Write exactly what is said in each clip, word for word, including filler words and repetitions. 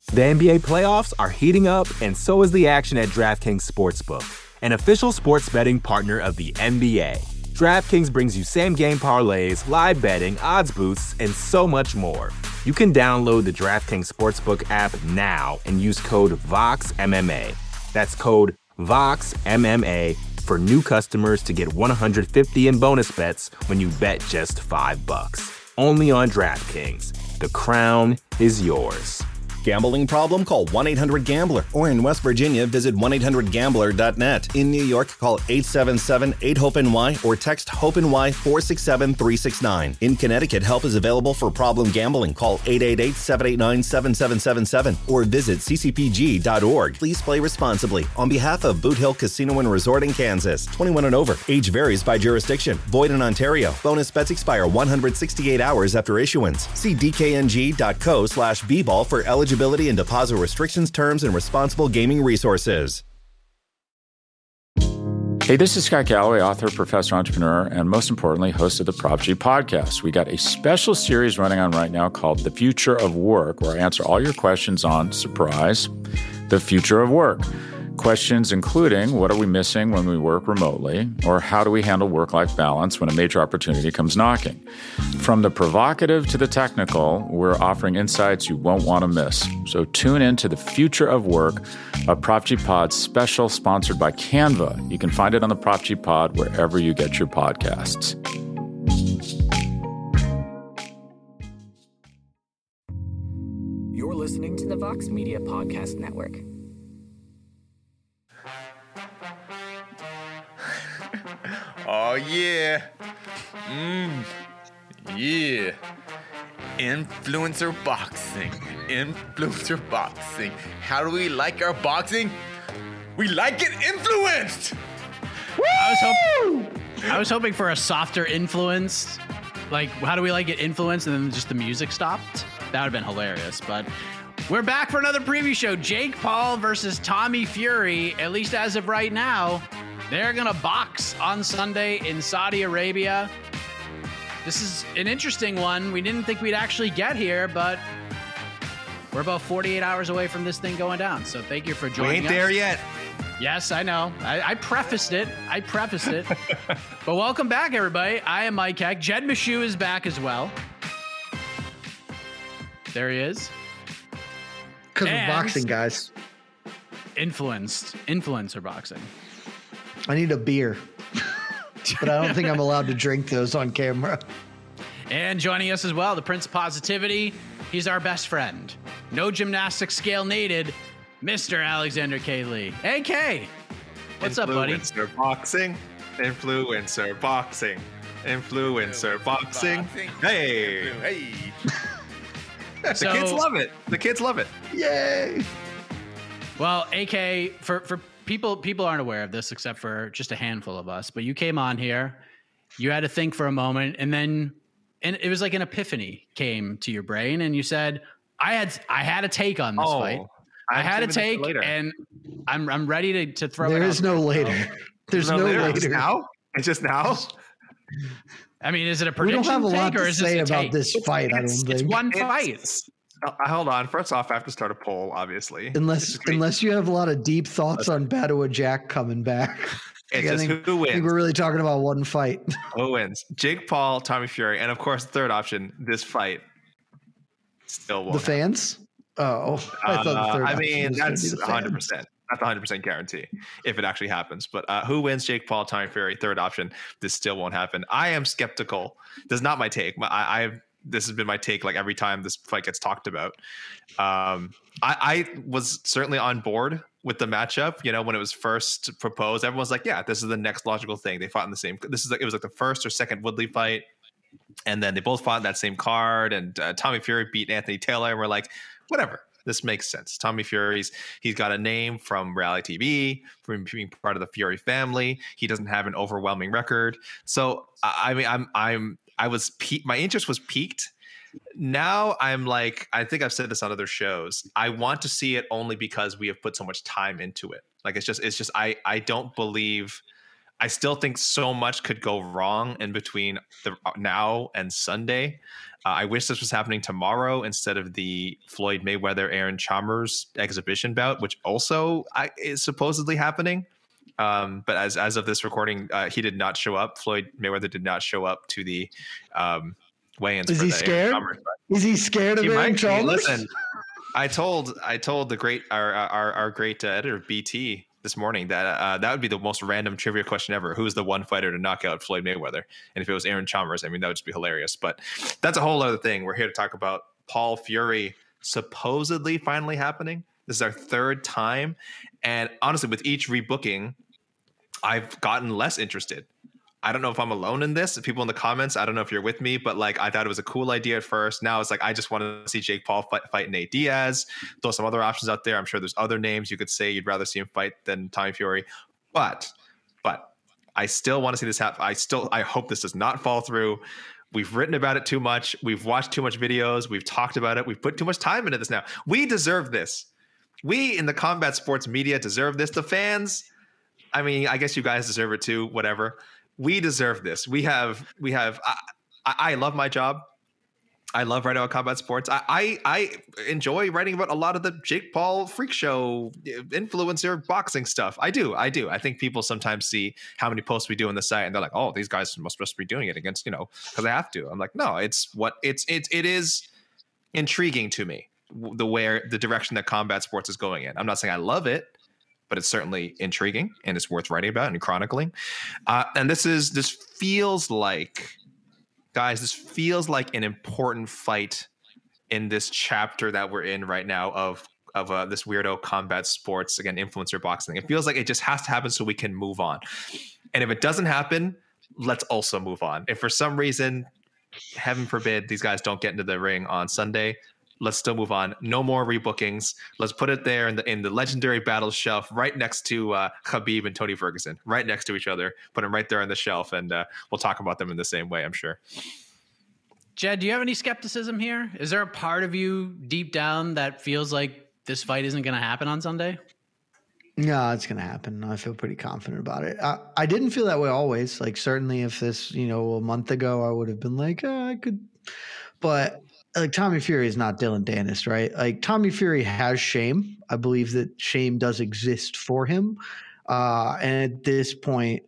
The N B A playoffs are heating up, and so is the action at DraftKings Sportsbook, an official sports betting partner of the N B A. DraftKings brings you same-game parlays, live betting, odds boosts, and so much more. You can download the DraftKings Sportsbook app now and use code VOXMMA. That's code VOXMMA for new customers to get one hundred fifty in bonus bets when you bet just five bucks. Only on DraftKings. The crown is yours. Gambling problem? Call one eight hundred gambler. Or in West Virginia, visit one eight hundred gambler dot net. In New York, call eight seven seven eight hope N Y or text HOPE-NY four six seven three six nine. In Connecticut, help is available for problem gambling. Call eight eight eight seven eight nine seven seven seven seven or visit c c p g dot org. Please play responsibly. On behalf of Boot Hill Casino and Resort in Kansas, twenty-one and over. Age varies by jurisdiction. Void in Ontario. Bonus bets expire one hundred sixty-eight hours after issuance. See d k n g dot co slash b ball for eligibility and deposit restrictions, terms, and responsible gaming resources. Hey, this is Scott Galloway, author, professor, entrepreneur, and most importantly, host of the Prop G podcast. We got a special series running on right now called The Future of Work, where I answer all your questions on, surprise, the future of work. Questions including, what are we missing when we work remotely? Or how do we handle work-life balance when a major opportunity comes knocking? From the provocative to the technical, we're offering insights you won't want to miss. So tune in to The Future of Work, a Prop G Pod special sponsored by Canva. You can find it on the Prop G Pod wherever you get your podcasts. You're listening to the Vox Media Podcast Network. Oh, yeah. Mmm. Yeah. Influencer boxing. Influencer boxing. How do we like our boxing? We like it influenced. I was, hoping, I was hoping for a softer influence. Like, how do we like it influenced? And then just the music stopped. That would have been hilarious. But we're back for another preview show. Jake Paul versus Tommy Fury. At least as of right now. They're going to box on Sunday in Saudi Arabia. This is an interesting one. We didn't think we'd actually get here, but we're about forty-eight hours away from this thing going down. So thank you for joining us. We ain't there yet. Yes, I know. I, I prefaced it. I prefaced it. But welcome back, everybody. I am Mike Heck. Jed Meshew is back as well. There he is. Because of boxing, guys. Influenced. Influencer boxing. I need a beer, but I don't think I'm allowed to drink those on camera. And joining us as well, the Prince of Positivity. He's our best friend. No gymnastics scale needed, Mister Alexander K. Lee. Hey, K. What's up, buddy? Influencer boxing. Influencer boxing. Influencer boxing. Hey. Hey. The So- kids love it. The kids love it. Yay! Well, A K, for, for people people aren't aware of this except for just a handful of us, but you came on here, you had to think for a moment, and then and it was like an epiphany came to your brain, and you said, I had I had a take on this Oh, fight. I had a take, and I'm I'm ready to, to throw There it is out no there. later. There's no, later. later. It's now? It's just now? I mean, is it a We prediction don't have a lot take, or to is this say a about take? this fight, I don't It's- It's think. one It's- fight. Uh, hold on. First off, I have to start a poll, obviously. It's Unless just gonna be- unless you have a lot of deep thoughts on Badawa Jack coming back. It's I just think, who I think wins. we're really talking about one fight. Who wins? Jake Paul, Tommy Fury, and of course, the third option, this fight still won't The happen. fans? Oh, I thought the Uh, third I option mean, was gonna that's be the one hundred fans. percent. That's one hundred percent guarantee if it actually happens. But uh, who wins? Jake Paul, Tommy Fury, third option. This still won't happen. I am skeptical. This is not my take. My, I, I've this has been my take like every time this fight gets talked about. Um, I, I was certainly on board with the matchup. You know, when it was first proposed, everyone's like, "Yeah, this is the next logical thing." They fought in the same. This is like it was like the first or second Woodley fight, and then they both fought in that same card. And uh, Tommy Fury beat Anthony Taylor, and we're like, whatever. This makes sense. Tommy Fury's he's got a name from reality T V, from being part of the Fury family. He doesn't have an overwhelming record. So I I mean, I'm I'm I was pe- my interest was piqued. Now I'm like, I think I've said this on other shows. I want to see it only because we have put so much time into it. Like it's just it's just I I don't believe I still think so much could go wrong in between the now and Sunday. Uh, I wish this was happening tomorrow instead of the Floyd Mayweather Aaron Chalmers exhibition bout, which also I, is supposedly happening. Um, but as as of this recording, uh, he did not show up. Floyd Mayweather did not show up to the um, weigh-ins. Is for he the scared? Aaron Chalmers fight. Is he scared of He Aaron might be. Chalmers? Listen, I told I told the great our our, our great uh, editor B T this morning that uh, that would be the most random trivia question ever. Who's the one fighter to knock out Floyd Mayweather? And if it was Aaron Chalmers, I mean, that would just be hilarious. But that's a whole other thing. We're here to talk about Paul Fury supposedly finally happening. This is our third time. And honestly, with each rebooking, I've gotten less interested. I don't know if I'm alone in this. People in the comments, I don't know if you're with me, but like I thought it was a cool idea at first. Now it's like I just want to see Jake Paul fight, fight Nate Diaz. Throw some other options out there. I'm sure there's other names you could say you'd rather see him fight than Tommy Fury. But, but I still want to see this happen. I still, I hope this does not fall through. We've written about it too much. We've watched too much videos. We've talked about it. We've put too much time into this now. We deserve this. We in the combat sports media deserve this. The fans, I mean, I guess you guys deserve it too, whatever. We deserve this. We have, we have, I, I love my job. I love writing about combat sports. I, I, I enjoy writing about a lot of the Jake Paul freak show influencer boxing stuff. I do. I do. I think people sometimes see how many posts we do on the site and they're like, oh, these guys must, must be doing it against, you know, because I have to. I'm like, no, it's what it's, it's, it is intriguing to me the way, the direction that combat sports is going in. I'm not saying I love it, but it's certainly intriguing and it's worth writing about and chronicling. Uh, and this is, this feels like, guys, this feels like an important fight in this chapter that we're in right now of, of uh, this weirdo combat sports, again, influencer boxing. It feels like it just has to happen so we can move on. And if it doesn't happen, let's also move on. If for some reason, heaven forbid, these guys don't get into the ring on Sunday, let's still move on. No more rebookings. Let's put it there in the in the legendary battle shelf, right next to uh, Khabib and Tony Ferguson, right next to each other. Put them right there on the shelf, and uh, we'll talk about them in the same way, I'm sure. Jed, do you have any skepticism here? Is there a part of you deep down that feels like this fight isn't going to happen on Sunday? No, it's going to happen. I feel pretty confident about it. I, I didn't feel that way always. Like certainly if this, you know, a month ago, I would have been like, oh, I could, but like Tommy Fury is not Dylan Dennis, right? Like Tommy Fury has shame. I believe that shame does exist for him. Uh, and at this point,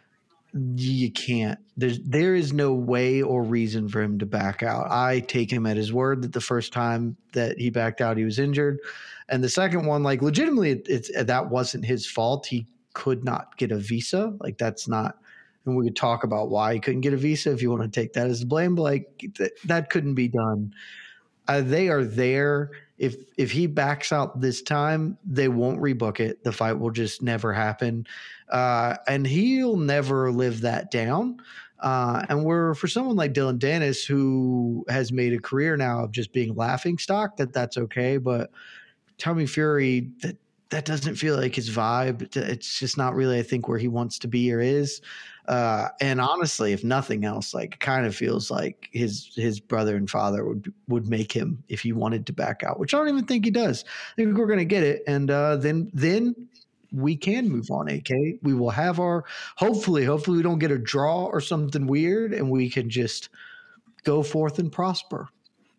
you can't. There's there is no way or reason for him to back out. I take him at his word that the first time that he backed out, he was injured, and the second one, like legitimately, it, it's that wasn't his fault. He could not get a visa. Like that's not. And we could talk about why he couldn't get a visa if you want to take that as the blame, but like th- that couldn't be done. Uh, they are there. If if he backs out this time, they won't rebook it. The fight will just never happen. Uh, and he'll never live that down. Uh, and we're for someone like Dylan Dennis, who has made a career now of just being laughing stock, that that's okay. But Tommy Fury, that that doesn't feel like his vibe. It's just not really, I think, where he wants to be or is. Uh, and honestly, if nothing else, like it kind of feels like his his brother and father would would make him if he wanted to back out, which I don't even think he does. I think we're going to get it, and uh, then then we can move on. A K, we will have our hopefully hopefully we don't get a draw or something weird, and we can just go forth and prosper.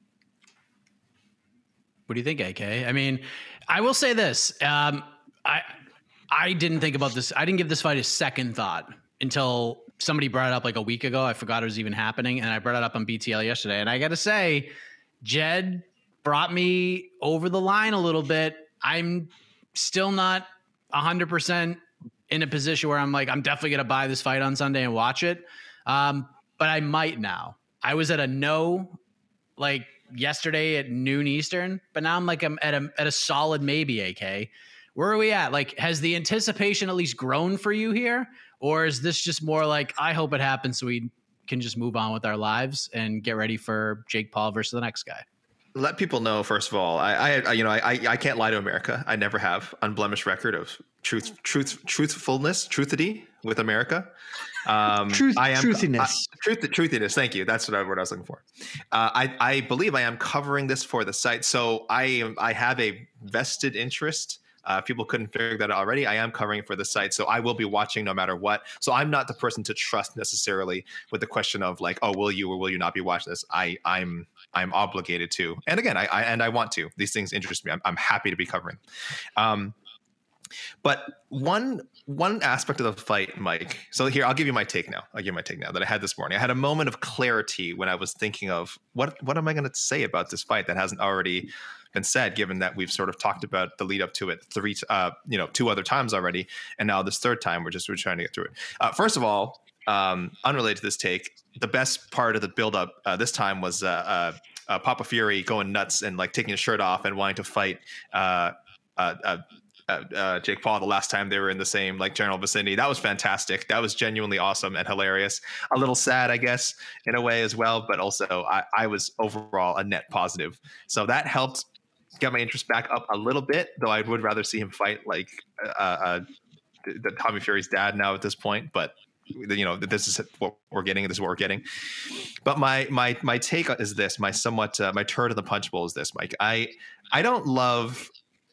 What do you think, A K? I mean, I will say this: um, I I didn't think about this. I didn't give this fight a second thought until somebody brought it up like a week ago. I forgot it was even happening. And I brought it up on B T L yesterday. And I got to say, Jed brought me over the line a little bit. I'm still not one hundred percent in a position where I'm like, I'm definitely going to buy this fight on Sunday and watch it. Um, but I might now. I was at a no, like yesterday at noon Eastern, but now I'm like, I'm at a, at a solid maybe, A K. Where are we at? Like, has the anticipation at least grown for you here? Or is this just more like, I hope it happens so we can just move on with our lives and get ready for Jake Paul versus the next guy? Let people know, first of all, I, I you know, I, I can't lie to America. I never have. Unblemished record of truth, truth, truthfulness, truthity with America. Um, Truth, I am truthiness. Uh, truth, truthiness. Thank you. That's what I, what I was looking for. Uh, I, I believe I am covering this for the site, so I am. I have a vested interest Uh, people couldn't figure that out already. I am covering it for the site, so I will be watching no matter what. So I'm not the person to trust necessarily with the question of like, oh, will you or will you not be watching this? I, I'm I'm obligated to, and again, I, I and I want to. These things interest me. I'm, I'm happy to be covering. Um, But one one aspect of the fight, Mike. So here, I'll give you my take now. I'll give you my take now that I had this morning. I had a moment of clarity when I was thinking of what what am I going to say about this fight that hasn't already been said, given that we've sort of talked about the lead up to it three, uh, you know, two other times already, and now this third time we're just we're trying to get through it. Uh, first of all, um, unrelated to this take, the best part of the build up uh, this time was uh, uh, uh, Papa Fury going nuts and like taking his shirt off and wanting to fight. Uh, uh, uh, Uh, uh, Jake Paul the last time they were in the same like general vicinity. That was fantastic. That was genuinely awesome and hilarious. A little sad, I guess, in a way as well, but also I, I was overall a net positive. So that helped get my interest back up a little bit, though I would rather see him fight like uh, uh, the, the Tommy Fury's dad now at this point. But you know, this is what we're getting. This is what we're getting. But my my my take is this. My somewhat uh, my turd in the punch bowl is this, Mike. I I don't love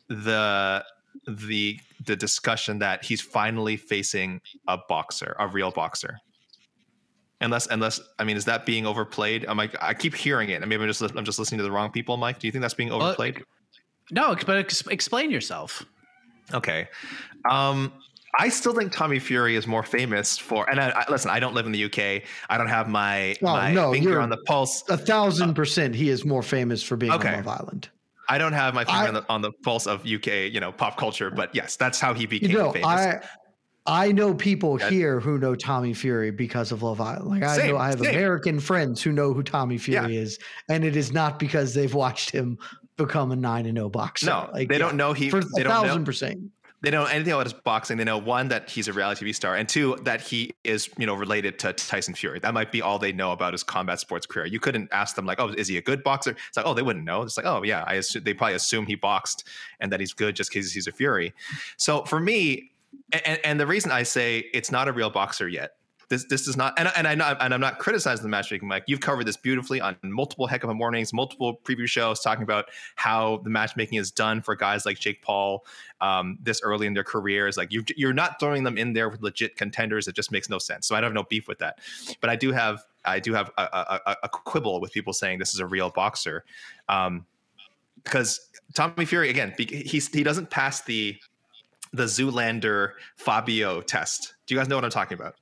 the. the the discussion that he's finally facing a boxer, a real boxer. Unless, unless, I mean, is that being overplayed? I'm like, I keep hearing it. I mean, I'm just, I'm just listening to the wrong people, Mike. Do you think that's being overplayed? Well, no, but ex- explain yourself. Okay. Um, I still think Tommy Fury is more famous for, and I, I, listen, I don't live in the U K. I don't have my, oh, my no, finger on the pulse. A thousand percent. He is more famous for being okay. on Love Island. I don't have my finger I, on, the, on the pulse of U K, you know, pop culture, but yes, that's how he became you know, famous. I, I know people yeah. here who know Tommy Fury because of Love Island. Like I same, know I have same. American friends who know who Tommy Fury yeah. is, and it is not because they've watched him become a nine and no boxer. No, like, they yeah, don't know he. For they a don't thousand know, percent. They know anything about his boxing. They know one that he's a reality T V star, and two that he is, you know, related to Tyson Fury. That might be all they know about his combat sports career. You couldn't ask them like, "Oh, is he a good boxer?" It's like, "Oh, they wouldn't know." It's like, "Oh, yeah." I assume, they probably assume he boxed and that he's good just because he's a Fury. So for me, and, and the reason I say it's not a real boxer yet. This this is not, and, and I know, and I'm not criticizing the matchmaking, Mike. You've covered this beautifully on multiple Heck of a Mornings, multiple preview shows, talking about how the matchmaking is done for guys like Jake Paul um, this early in their careers. Like you, you're not throwing them in there with legit contenders. It just makes no sense. So I don't have no beef with that. But I do have, I do have a, a, a quibble with people saying this is a real boxer, um, because Tommy Fury again, he's he doesn't pass the the Zoolander Fabio test. Do you guys know what I'm talking about?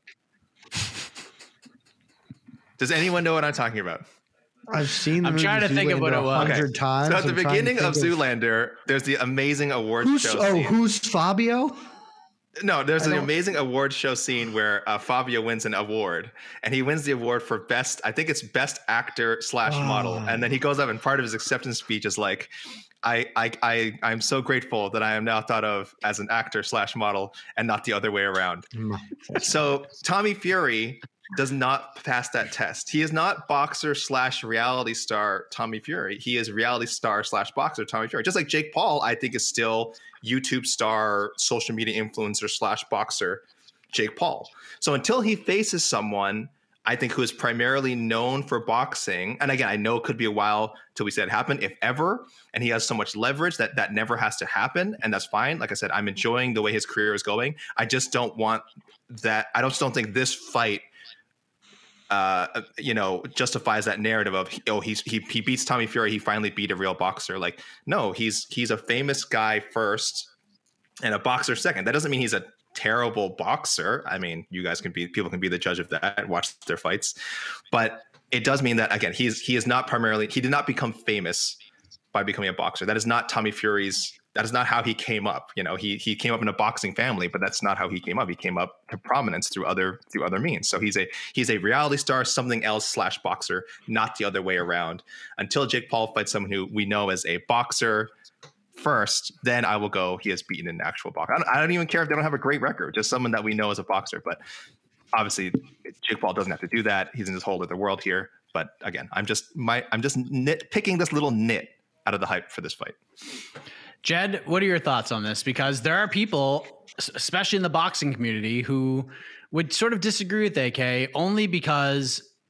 Does anyone know what I'm talking about? I've seen. The I'm trying to Zoolander think of what it was. a hundred Okay. times. So at the I'm beginning of, of Zoolander, there's the amazing award who's, show. Oh, scene. who's Fabio? No, there's I an don't- amazing award show scene where uh, Fabio wins an award, and he wins the award for best. I think it's best actor slash model, Oh. and then he goes up and part of his acceptance speech is like, I, I, I, I'm so grateful that I am now thought of as an actor slash model and not the other way around. So Tommy Fury does not pass that test. He is not boxer slash reality star Tommy Fury. He is reality star slash boxer Tommy Fury. Just like Jake Paul, I think is still YouTube star, social media influencer slash boxer Jake Paul. So until he faces someone, I think, who is primarily known for boxing, and again, I know it could be a while till we see it happen, if ever, and he has so much leverage that that never has to happen, and that's fine. Like I said, I'm enjoying the way his career is going. I just don't want that. I just don't think this fight Uh, you know, justifies that narrative of oh he's he he beats Tommy Fury, he finally beat a real boxer. Like no, he's he's a famous guy first and a boxer second. That doesn't mean he's a terrible boxer. I mean, you guys can be people can be the judge of that. Watch their fights, but it does mean that again he's he is not primarily he did not become famous by becoming a boxer. That is not Tommy Fury's. That is not how he came up. You know, he he came up in a boxing family, but that's not how he came up. He came up to prominence through other through other means. So he's a he's a reality star, something else slash boxer, not the other way around. Until Jake Paul fights someone who we know as a boxer first, then I will go. He has beaten an actual boxer. I don't, I don't even care if they don't have a great record. Just someone that we know as a boxer. But obviously, Jake Paul doesn't have to do that. He's in this whole other world here. But again, I'm just my I'm just nit, picking this little nit out of the hype for this fight. Jed, what are your thoughts on this? Because there are people, especially in the boxing community, who would sort of disagree with A K only because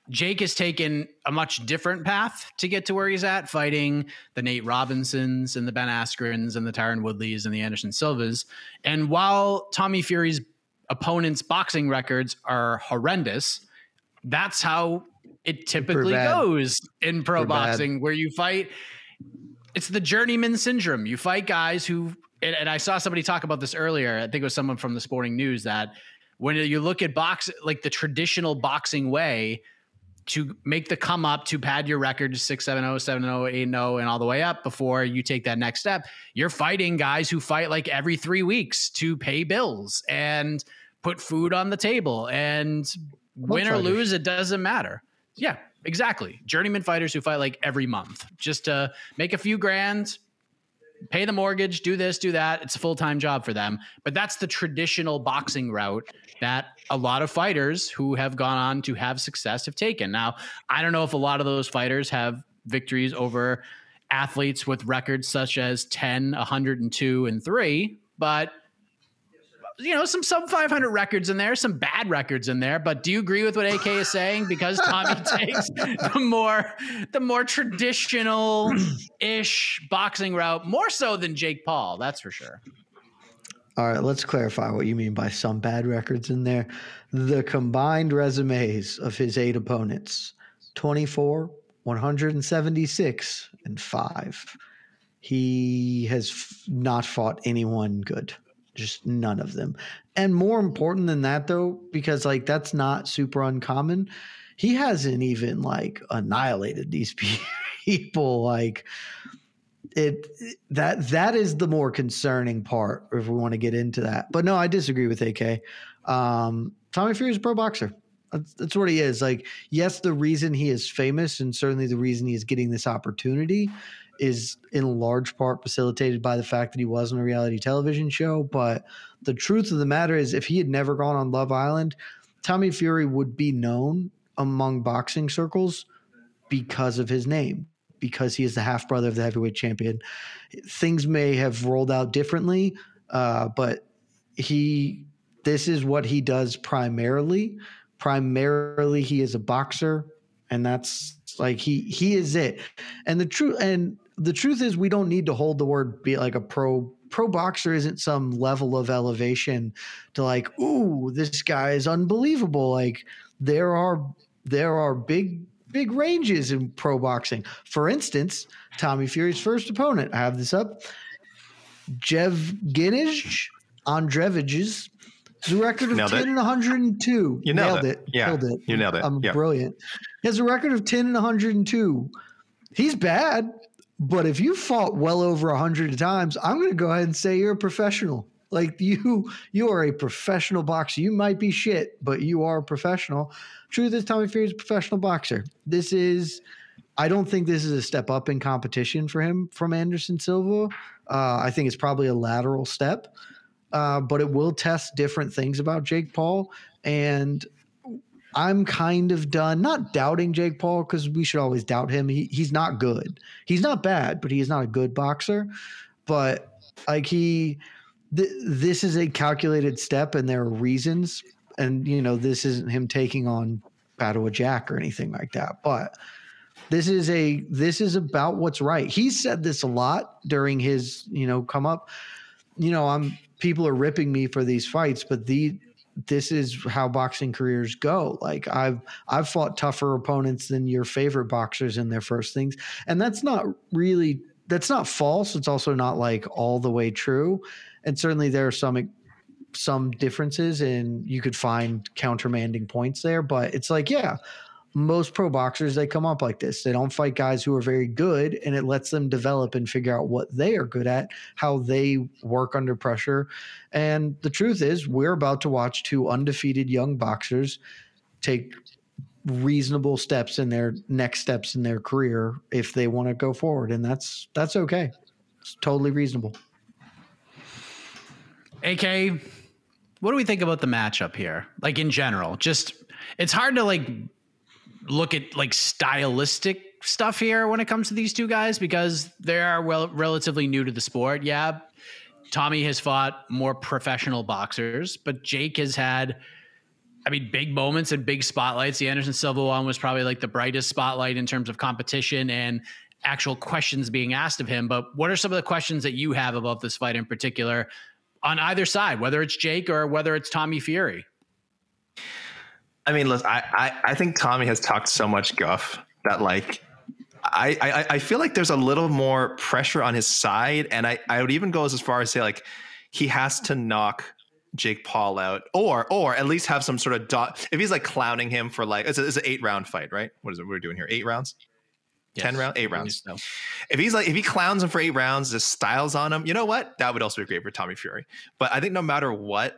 Jake has taken a much different path to get to where he's at, fighting the Nate Robinsons and the Ben Askrens and the Tyron Woodleys and the Anderson Silvas. And while Tommy Fury's opponents' boxing records are horrendous, that's how it typically goes in pro Super boxing, bad. where you fight. It's the journeyman syndrome. You fight guys who, and, and I saw somebody talk about this earlier. I think it was someone from the Sporting News, that when you look at box, like the traditional boxing way to make the come up to pad your record to six, seven, oh, seven, oh, eight, oh, and all the way up before you take that next step, you're fighting guys who fight like every three weeks to pay bills and put food on the table, and win or lose, it doesn't matter. Yeah, exactly. Journeyman fighters who fight like every month just to make a few grand, pay the mortgage, do this, do that. It's a full-time job for them. But that's the traditional boxing route that a lot of fighters who have gone on to have success have taken. Now, I don't know if a lot of those fighters have victories over athletes with records such as ten, one hundred two, and three, but you know, some sub five hundred records in there, some bad records in there. But do you agree with what A K is saying? Because Tommy takes the more, the more traditional ish boxing route, more so than Jake Paul. That's for sure. All right, let's clarify what you mean by some bad records in there. The combined resumes of his eight opponents, twenty-four, one hundred seventy-six, and five. He has f- not fought anyone good. Just none of them. And more important than that, though, because like that's not super uncommon, he hasn't even like annihilated these people. Like it that that is the more concerning part if we want to get into that. But no, I disagree with A K. Um, Tommy Fury is a pro boxer. That's, that's what he is. Like, yes, the reason he is famous and certainly the reason he is getting this opportunity is in large part facilitated by the fact that he was on a reality television show. But the truth of the matter is, if he had never gone on Love Island, Tommy Fury would be known among boxing circles because of his name, because he is the half brother of the heavyweight champion. Things may have rolled out differently, uh, but he, this is what he does primarily. Primarily, he is a boxer, and that's like he he is it. And the truth and the truth is, we don't need to hold the word be like a pro pro boxer isn't some level of elevation to like, ooh, this guy is unbelievable. Like there are there are big big ranges in pro boxing. For instance, Tommy Fury's first opponent, I have this up, Yevgeny Andreevich. His record of nailed ten it. and one hundred two. You nailed, nailed it. it. Yeah, Killed it. you nailed it. I'm yeah. brilliant. He has a record of ten and one hundred two. He's bad, but if you fought well over one hundred times, I'm going to go ahead and say you're a professional. Like you, you are a professional boxer. You might be shit, but you are a professional. Truth is, Tommy Fury is a professional boxer. This is, I don't think this is a step up in competition for him from Anderson Silva. Uh, I think it's probably a lateral step. Uh, but it will test different things about Jake Paul. And I'm kind of done, not doubting Jake Paul, because we should always doubt him. He, he's not good. He's not bad, but he is not a good boxer. But like he, th- this is a calculated step, and there are reasons. And, you know, this isn't him taking on Battle of Jack or anything like that. But this is a, this is about what's right. He said this a lot during his, you know, come up. You know, I'm, people are ripping me for these fights, but the this is how boxing careers go. Like I've I've fought tougher opponents than your favorite boxers in their first things, and that's not really that's not false. It's also not like all the way true, and certainly there are some some differences, and you could find countermanding points there. But it's like, yeah, most pro boxers, they come up like this. They don't fight guys who are very good, and it lets them develop and figure out what they are good at, how they work under pressure. And the truth is, we're about to watch two undefeated young boxers take reasonable steps in their next steps in their career if they want to go forward. And that's, that's okay. It's totally reasonable. A K, what do we think about the matchup here? Like in general, just, it's hard to like, look at like stylistic stuff here when it comes to these two guys because they are well relatively new to the sport. Yeah, Tommy has fought more professional boxers, but Jake has had I mean, big moments and big spotlights. The Anderson Silva one was probably like the brightest spotlight in terms of competition and actual questions being asked of him. But what are some of the questions that you have about this fight in particular on either side, whether it's Jake or whether it's Tommy Fury? I mean, listen, I, I, I think Tommy has talked so much guff that like, I, I, I feel like there's a little more pressure on his side. And I, I would even go as far as say like, he has to knock Jake Paul out, or or at least have some sort of dot. If he's like clowning him for like, it's, a, it's an eight round fight, right? What is it we're doing here? Eight rounds, yes. ten rounds, eight rounds. So. If he's like, if he clowns him for eight rounds, just styles on him, you know what? That would also be great for Tommy Fury. But I think no matter what,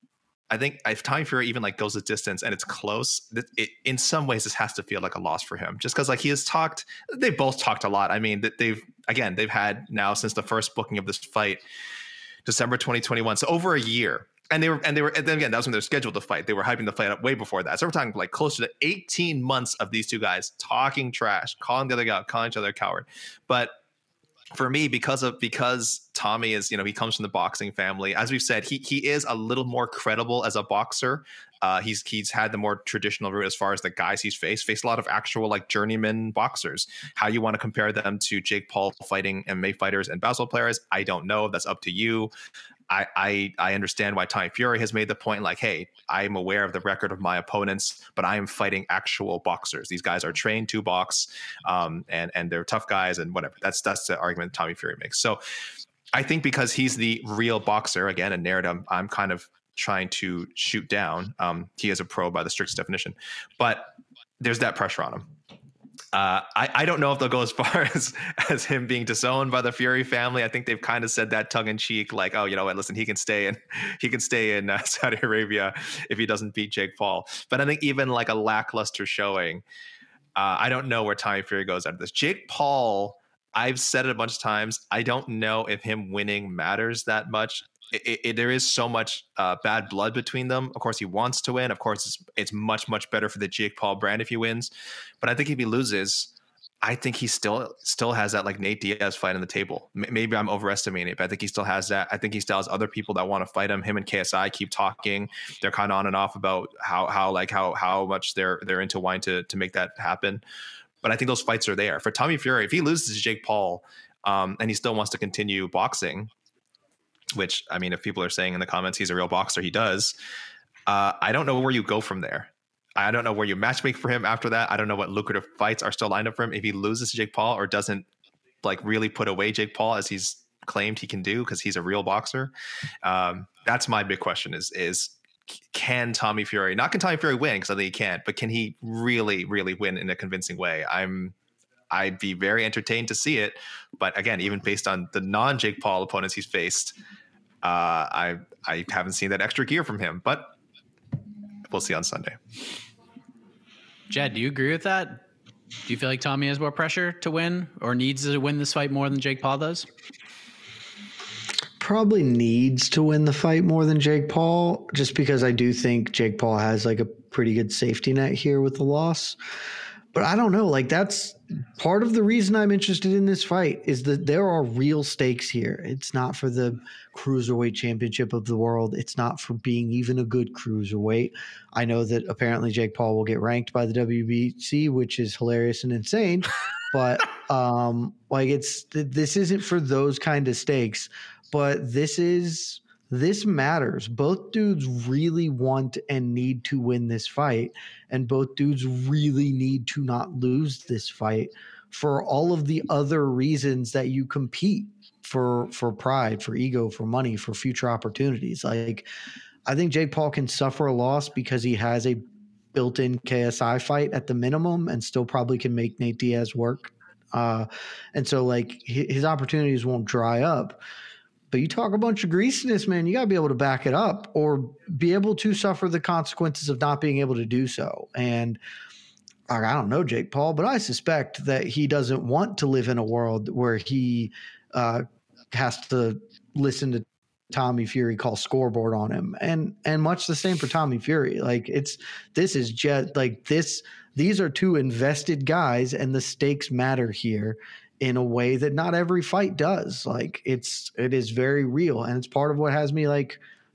I think if Tommy Fury even like goes the distance and it's close, it, it, in some ways this has to feel like a loss for him, just because like he has talked. They both talked a lot. I mean, that they've again they've had now since the first booking of this fight, December twenty twenty-one, so over a year. And they were, and they were, and then again, that was when they were scheduled to fight. They were hyping the fight up way before that. So we're talking like closer to eighteen months of these two guys talking trash, calling the other guy out, calling each other a coward. But for me, because of, because Tommy is, you know, he comes from the boxing family. As we've said, he, he is a little more credible as a boxer. Uh, he's, he's had the more traditional route as far as the guys he's faced, faced a lot of actual like journeyman boxers. How you want to compare them to Jake Paul fighting M M A fighters and basketball players, I don't know. That's up to you. I, I I understand why Tommy Fury has made the point like, hey, I'm aware of the record of my opponents, but I am fighting actual boxers. These guys are trained to box, um, and and they're tough guys and whatever. That's that's the argument Tommy Fury makes. So I think because he's the real boxer, again, a narrative I'm kind of trying to shoot down. Um, he is a pro by the strictest definition, but there's that pressure on him. Uh, I, I don't know if they'll go as far as as him being disowned by the Fury family. I think they've kind of said that tongue in cheek, like, oh, you know what? Listen, he can stay in, he can stay in uh, Saudi Arabia if he doesn't beat Jake Paul. But I think even like a lackluster showing, uh, I don't know where Tommy Fury goes out of this. Jake Paul, I've said it a bunch of times. I don't know if him winning matters that much. It, it, it, there is so much uh, bad blood between them. Of course, he wants to win. Of course, it's, it's much, much better for the Jake Paul brand if he wins. But I think if he loses, I think he still still has that like Nate Diaz fight on the table. M- maybe I'm overestimating it, but I think he still has that. I think he still has other people that want to fight him. Him and K S I keep talking. They're kind of on and off about how how like how how much they're they're into wanting to to make that happen. But I think those fights are there for Tommy Fury. If he loses to Jake Paul, um, and he still wants to continue boxing, which, I mean, if people are saying in the comments he's a real boxer, he does. Uh, I don't know where you go from there. I don't know where you matchmake for him after that. I don't know what lucrative fights are still lined up for him if he loses to Jake Paul or doesn't like really put away Jake Paul as he's claimed he can do because he's a real boxer. Um, that's my big question is, is can Tommy Fury, not can Tommy Fury win because I think he can't, but can he really, really win in a convincing way? I'm I'd be very entertained to see it. But again, even based on the non-Jake Paul opponents he's faced, uh, I I haven't seen that extra gear from him. But we'll see on Sunday. Jed, do you agree with that? Do you feel like Tommy has more pressure to win or needs to win this fight more than Jake Paul does? Probably needs to win the fight more than Jake Paul, just because I do think Jake Paul has like a pretty good safety net here with the loss. But I don't know, like that's part of the reason I'm interested in this fight is that there are real stakes here. It's not for the cruiserweight championship of the world. It's not for being even a good cruiserweight. I know that apparently Jake Paul will get ranked by the W B C, which is hilarious and insane. But um, like it's this isn't for those kind of stakes. But this is this matters. Both dudes really want and need to win this fight, and both dudes really need to not lose this fight for all of the other reasons that you compete for for pride, for ego, for money, for future opportunities. Like I think Jake Paul can suffer a loss because he has a built-in K S I fight at the minimum and still probably can make Nate Diaz work. Uh, and so like his opportunities won't dry up. But you talk a bunch of greasiness, man, you got to be able to back it up or be able to suffer the consequences of not being able to do so. And I don't know Jake Paul, but I suspect that he doesn't want to live in a world where he uh, has to listen to Tommy Fury call scoreboard on him. And and much the same for Tommy Fury. Like it's this is just like this. These are two invested guys, and the stakes matter here in a way that not every fight does. Like it's, it is very real. And it's part of what has me like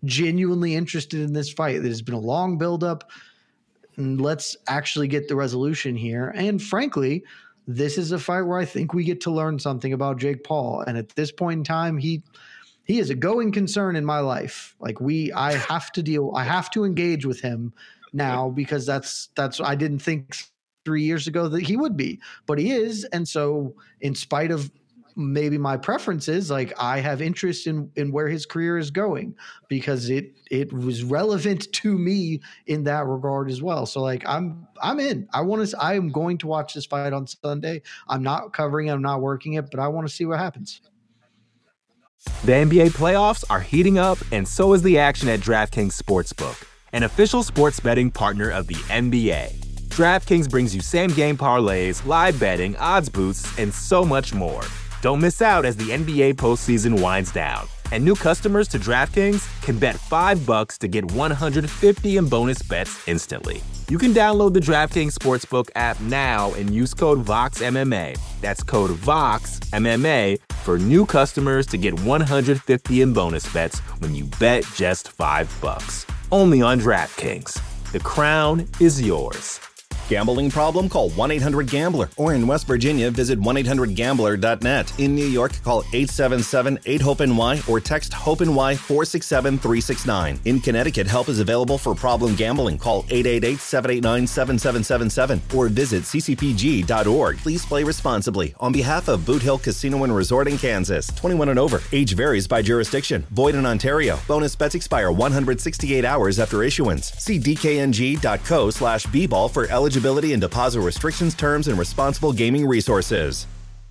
genuinely interested in this fight. There's been a long buildup. And let's actually get the resolution here. And frankly, this is a fight where I think we get to learn something about Jake Paul. And at this point in time, he he is a going concern in my life. Like we, I have to deal, I have to engage with him now because that's that's I didn't think three years ago that he would be, but he is. And so, in spite of maybe my preferences, like I have interest in in where his career is going because it it was relevant to me in that regard as well. So like I'm I'm in. I want to. I am going to watch this fight on Sunday. I'm not covering it. I'm not working it, but I want to see what happens. The N B A playoffs are heating up, and so is the action at DraftKings Sportsbook, an official sports betting partner of the N B A. DraftKings brings you same-game parlays, live betting, odds boosts, and so much more. Don't miss out as the N B A postseason winds down. And new customers to DraftKings can bet five bucks to get one hundred fifty in bonus bets instantly. You can download the DraftKings Sportsbook app now and use code VOXMMA. That's code VOXMMA for new customers to get one hundred fifty in bonus bets when you bet just five bucks. Only on DraftKings. The crown is yours. Gambling problem? Call one eight hundred gambler. Or in West Virginia, visit one eight hundred gambler dot net. In New York, call eight seven seven eight hope N Y or text HOPE-NY four six seven three six nine. In Connecticut, help is available for problem gambling. Call eight eight eight seven eight nine seven seven seven seven or visit c c p g dot org. Please play responsibly. On behalf of Boot Hill Casino and Resort in Kansas, twenty-one and over. Age varies by jurisdiction. Void in Ontario. Bonus bets expire one hundred sixty-eight hours after issuance. See d k n g dot co slash b ball for eligibility and deposit restrictions, terms, and responsible gaming resources.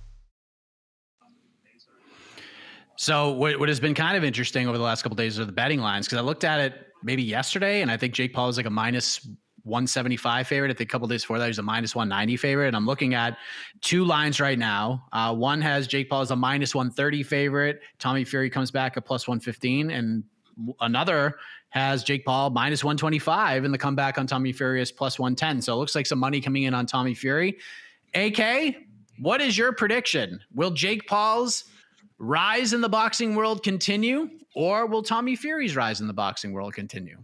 So what, what has been kind of interesting over the last couple of days are the betting lines, because I looked at it maybe yesterday, and I think Jake Paul is like a minus one seventy-five favorite. I think a couple of days before that, he was a minus one ninety favorite. And I'm looking at two lines right now. Uh, one has Jake Paul as a minus one thirty favorite. Tommy Fury comes back at plus one fifteen, and another has Jake Paul minus one twenty-five and the comeback on Tommy Fury is plus one ten. So it looks like some money coming in on Tommy Fury. A K, what is your prediction? Will Jake Paul's rise in the boxing world continue, or will Tommy Fury's rise in the boxing world continue?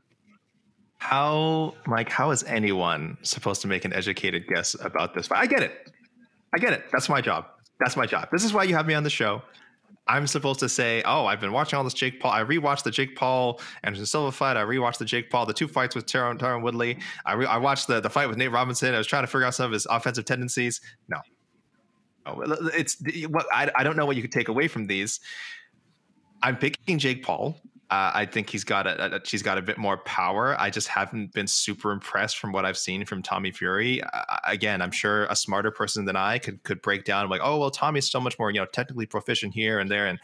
How, Mike, how is anyone supposed to make an educated guess about this? I get it. I get it. That's my job. That's my job. This is why you have me on the show. I'm supposed to say, oh, I've been watching all this Jake Paul. I rewatched the Jake Paul Anderson Silva fight. I rewatched the Jake Paul, the two fights with Tyron, Tyron Woodley. I, re- I watched the, the fight with Nate Robinson. I was trying to figure out some of his offensive tendencies. No. no it's what I, I don't know what you could take away from these. I'm picking Jake Paul. Uh, I think he's got a, a she's got a bit more power. I just haven't been super impressed from what I've seen from Tommy Fury. Uh, again, I'm sure a smarter person than I could could break down like, oh well, Tommy's so much more, you know, technically proficient here and there, and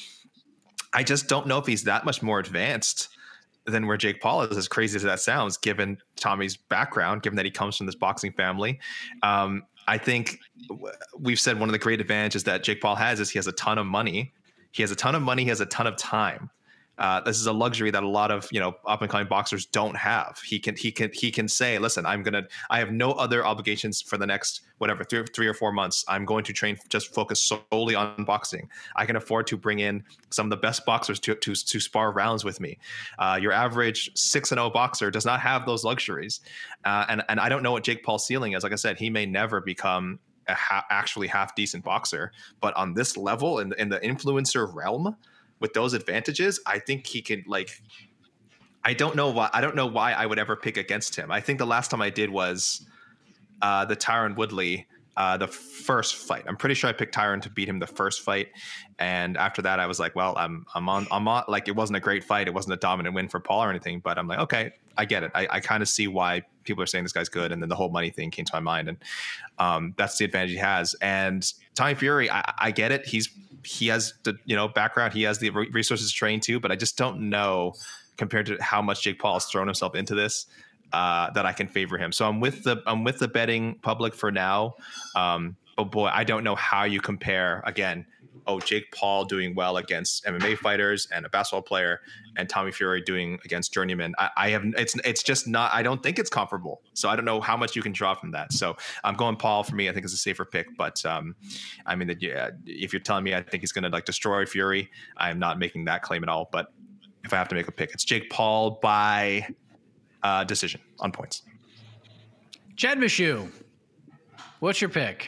I just don't know if he's that much more advanced than where Jake Paul is. As crazy as that sounds, given Tommy's background, given that he comes from this boxing family. Um, I think we've said one of the great advantages that Jake Paul has is he has a ton of money. He has a ton of money. He has a ton of time. Uh, this is a luxury that a lot of, you know, up and coming boxers don't have. He can, he can, he can say, listen, I'm going to, I have no other obligations for the next, whatever, three, three or four months. I'm going to train, just focus solely on boxing. I can afford to bring in some of the best boxers to, to, to spar rounds with me. Uh, your average six and oh boxer does not have those luxuries. Uh, and, and I don't know what Jake Paul's ceiling is. Like I said, he may never become a ha- actually half decent boxer, but on this level in the, in the influencer realm, with those advantages, I think he can, like, I don't know why, I don't know why I would ever pick against him. I think the last time I did was uh, the Tyron Woodley, uh, the first fight. I'm pretty sure I picked Tyron to beat him the first fight. And after that, I was like, well, I'm, I'm on, I'm on, like, it wasn't a great fight. It wasn't a dominant win for Paul or anything, but I'm like, okay, I get it. I, I kind of see why people are saying this guy's good. And then the whole money thing came to my mind. And um, that's the advantage he has. And Tommy Fury, I, I get it. He's, he has the, you know, background. He has the resources to train too, but I just don't know compared to how much Jake Paul has thrown himself into this, uh, that I can favor him. So I'm with the, I'm with the betting public for now. Um, but boy, I don't know how you compare again. Oh, Jake Paul doing well against M M A fighters and a basketball player, and Tommy Fury doing against journeyman. I, I have it's it's just not. I don't think it's comparable. So I don't know how much you can draw from that. So I'm going Paul for me. I think it's a safer pick. But um, I mean, yeah, if you're telling me I think he's going to like destroy Fury, I am not making that claim at all. But if if I have to make a pick, it's Jake Paul by uh, decision on points. Jed Meshew, what's your pick?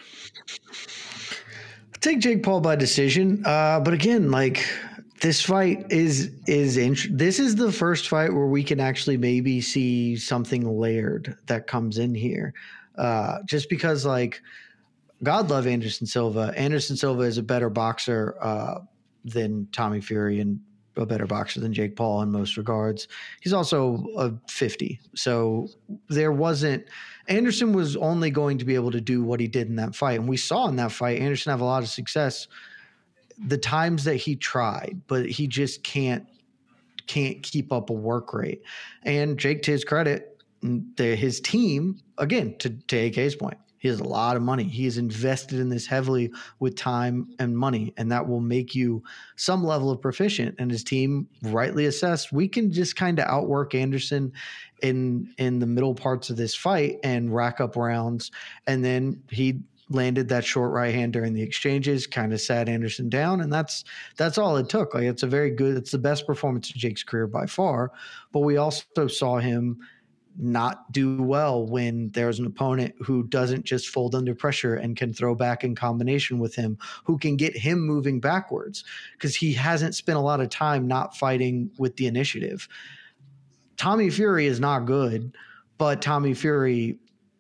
I'll take Jake Paul by decision. Uh, but again, like this fight is is int- this is the first fight where we can actually maybe see something layered that comes in here. Uh, just because, like, God love Anderson Silva. Anderson Silva is a better boxer uh, than Tommy Fury and a better boxer than Jake Paul in most regards. He's also a fifty. So there wasn't – Anderson was only going to be able to do what he did in that fight. And we saw in that fight Anderson have a lot of success the times that he tried, but he just can't can't keep up a work rate. And Jake, to his credit – The, his team, again, to, to A K's point, he has a lot of money. He is invested in this heavily with time and money, and that will make you some level of proficient. And his team rightly assessed, we can just kind of outwork Anderson in in the middle parts of this fight and rack up rounds. And then he landed that short right hand during the exchanges, kind of sat Anderson down, and that's that's all it took. Like, it's a very good, it's the best performance of Jake's career by far. But we also saw him not do well when there's an opponent who doesn't just fold under pressure and can throw back in combination with him, who can get him moving backwards, because he hasn't spent a lot of time not fighting with the initiative. Tommy Fury is not good, but Tommy Fury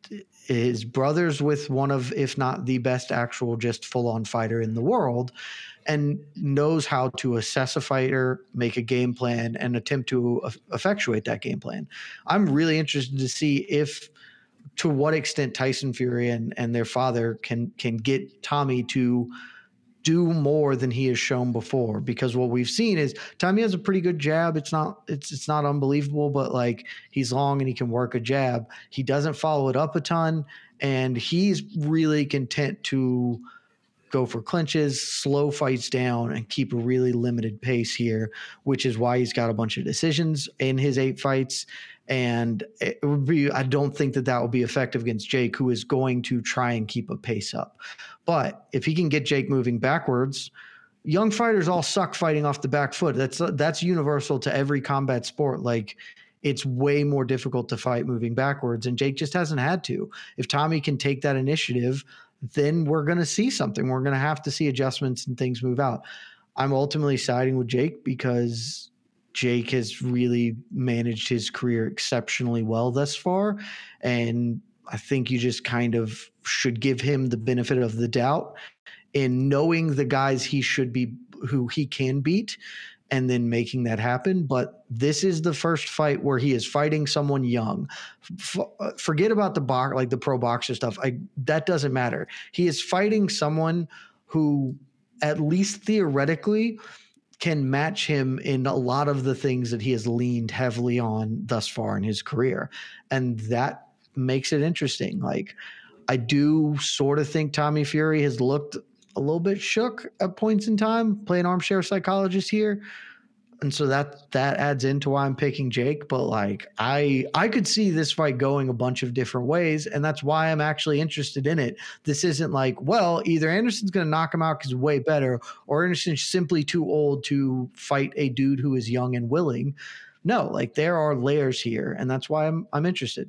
is brothers with one of, if not the best actual just full-on fighter in the world, and knows how to assess a fighter, make a game plan, and attempt to effectuate that game plan. I'm really interested to see if, to what extent Tyson Fury and, and their father can can get Tommy to do more than he has shown before. Because what we've seen is Tommy has a pretty good jab. It's not it's it's not unbelievable, but like, he's long and he can work a jab. He doesn't follow it up a ton, and he's really content to go for clinches, slow fights down, and keep a really limited pace here, which is why he's got a bunch of decisions in his eight fights. And it would be, I don't think that that will be effective against Jake, who is going to try and keep a pace up. But if he can get Jake moving backwards, young fighters all suck fighting off the back foot. That's, that's universal to every combat sport. Like, it's way more difficult to fight moving backwards, and Jake just hasn't had to. If Tommy can take that initiative, then we're going to see something. We're going to have to see adjustments and things move out. I'm ultimately siding with Jake because Jake has really managed his career exceptionally well thus far. And I think you just kind of should give him the benefit of the doubt in knowing the guys he should be, who he can beat, and then making that happen. But this is the first fight where he is fighting someone young. F- forget about the box, like the pro boxer stuff. I, that doesn't matter. He is fighting someone who, at least theoretically, can match him in a lot of the things that he has leaned heavily on thus far in his career. And that makes it interesting. Like, I do sort of think Tommy Fury has looked a little bit shook at points in time, playing armchair psychologist here. And so that that adds into why I'm picking Jake. But like, I I could see this fight going a bunch of different ways, and that's why I'm actually interested in it. This isn't like, well, either Anderson's going to knock him out because he's way better, or Anderson's simply too old to fight a dude who is young and willing. No, like, there are layers here, and that's why I'm I'm interested.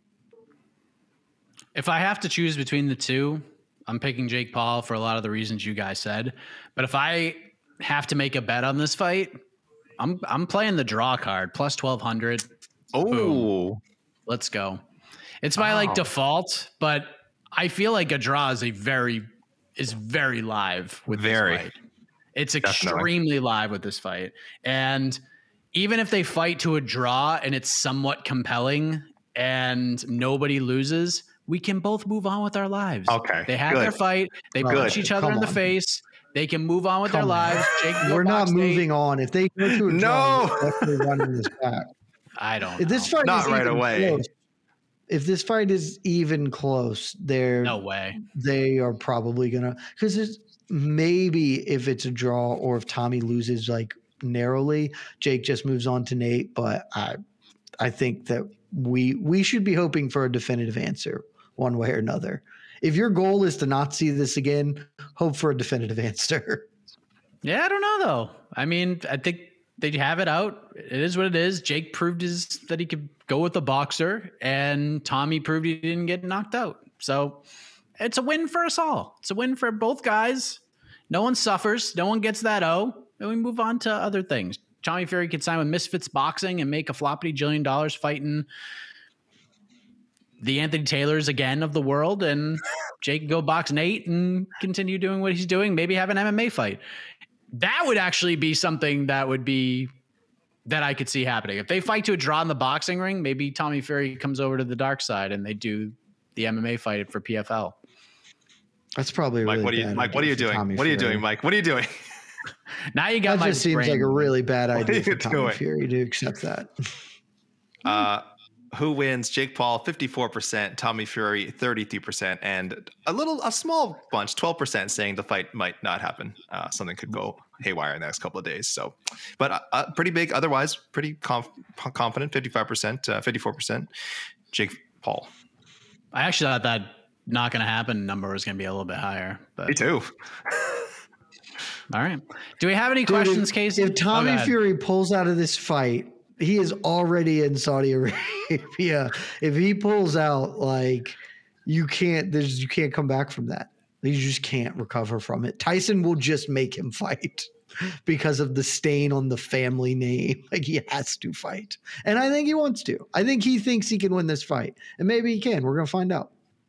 If I have to choose between the two, I'm picking Jake Paul for a lot of the reasons you guys said. But if I have to make a bet on this fight, I'm I'm playing the draw card, plus twelve hundred. Oh, let's go. It's my oh. like default, but I feel like a draw is a very is very live with very. This fight. It's extremely Definitely. live with this fight. And even if they fight to a draw and it's somewhat compelling and nobody loses, we can both move on with our lives. Okay. They had Good. their fight. They Good. punch each other Come in the on. face. They can move on with Come their on. lives. Jake, We're not moving on. If they go to a draw, No. we're definitely running this back. I don't If this know. fight Not is right even away. close, if this fight is even close, they're No way. they are probably gonna, because it's maybe if it's a draw or if Tommy loses like narrowly, Jake just moves on to Nate. But I I think that we we should be hoping for a definitive answer one way or another. If your goal is to not see this again, hope for a definitive answer. Yeah, I don't know though. I mean, I think they have it out. It is what it is. Jake proved his that he could go with the boxer, and Tommy proved he didn't get knocked out. So it's a win for us all. It's a win for both guys. No one suffers. No one gets that O. And we move on to other things. Tommy Fury could sign with Misfits Boxing and make a floppity jillion dollars fighting the Anthony Taylors again of the world, and Jake can go box Nate and continue doing what he's doing. Maybe have an M M A fight. That would actually be something that would be that I could see happening. If they fight to a draw in the boxing ring, maybe Tommy Fury comes over to the dark side and they do the M M A fight for P F L. That's probably Mike. really What are you, bad Mike? What are you doing? Tommy What are you Fury. doing, Mike? What are you doing? Now you got That my just seems brain. like a really bad What are idea you for Tommy doing? Fury to accept that. Uh, who wins? Jake Paul, fifty-four percent. Tommy Fury, thirty-three percent. And a little, a small bunch, twelve percent saying the fight might not happen. Uh, something could go haywire in the next couple of days. So, but uh, uh, pretty big. Otherwise, pretty conf- confident. fifty-five percent, uh, fifty-four percent. Jake Paul. I actually thought that not going to happen number was going to be a little bit higher. But Me too. all right. Do we have any Dude, questions, if, Casey? If Tommy Oh, go ahead. Fury pulls out of this fight, he is already in Saudi Arabia. If he pulls out, like you can't, there's you can't come back from that. You just can't recover from it. Tyson will just make him fight because of the stain on the family name. Like he has to fight, and I think he wants to. I think he thinks he can win this fight, and maybe he can. We're gonna find out.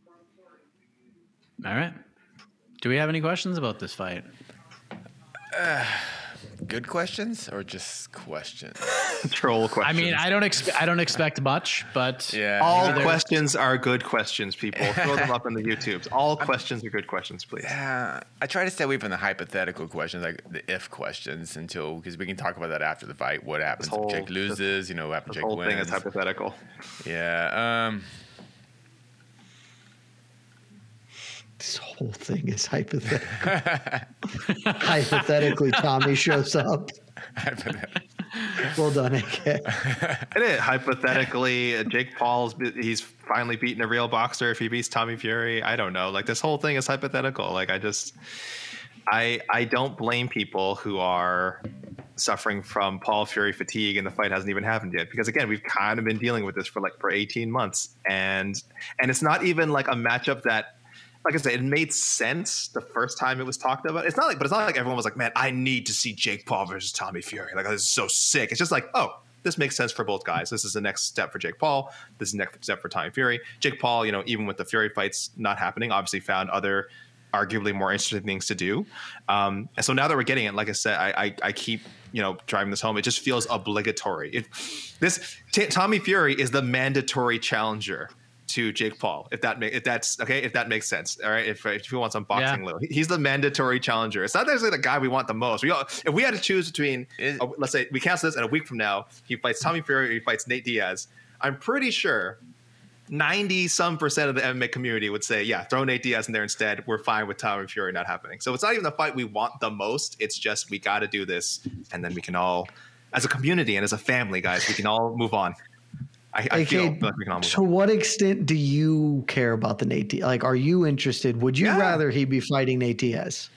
All right. Do we have any questions about this fight? Good questions or just questions? Troll I questions. mean, I don't expect I don't expect much, but Yeah. all Maybe they're- questions are good questions, people. Throw them up in the YouTubes. All questions are good questions, please. Uh, I try to stay away from the hypothetical questions, like the if questions, until because we can talk about that after the fight. What happens whole- if Jake loses? You know, what happens The if Jake whole thing is wins? hypothetical. Yeah. Um. This whole thing is hypothetical. Hypothetically, Tommy shows up. Well done, A K. It is. Hypothetically, Jake Paul's he's finally beaten a real boxer if he beats Tommy Fury. I don't know. Like this whole thing is hypothetical. Like I just I I don't blame people who are suffering from Paul Fury fatigue and the fight hasn't even happened yet. Because again, we've kind of been dealing with this for like for eighteen months. And and it's not even like a matchup that, like I said, it made sense the first time it was talked about. It's not like, but it's not like everyone was like, man, I need to see Jake Paul versus Tommy Fury. Like, this is so sick. It's just like, oh, this makes sense for both guys. This is the next step for Jake Paul. This is the next step for Tommy Fury. Jake Paul, you know, even with the Fury fights not happening, obviously found other arguably more interesting things to do. Um, and so now that we're getting it, like I said, I, I, I keep, you know, driving this home. It just feels obligatory. It, this t- Tommy Fury is the mandatory challenger to Jake Paul, if that make, if that's okay, if that makes sense. All right, if if you want some boxing, Yeah. Lou, he's the mandatory challenger. It's not necessarily the guy we want the most. We all, if we had to choose between, Is- uh, let's say we cancel this, and a week from now he fights Tommy Fury or he fights Nate Diaz, I'm pretty sure ninety some percent of the M M A community would say, yeah, throw Nate Diaz in there instead. We're fine with Tommy Fury not happening. So it's not even the fight we want the most. It's just we got to do this, and then we can all, as a community and as a family, guys, we can all move on. I, I A K, feel like we can all move to on. what extent do you care about the Nate Diaz? Like, are you interested? Would you Yeah. rather he be fighting Nate Diaz?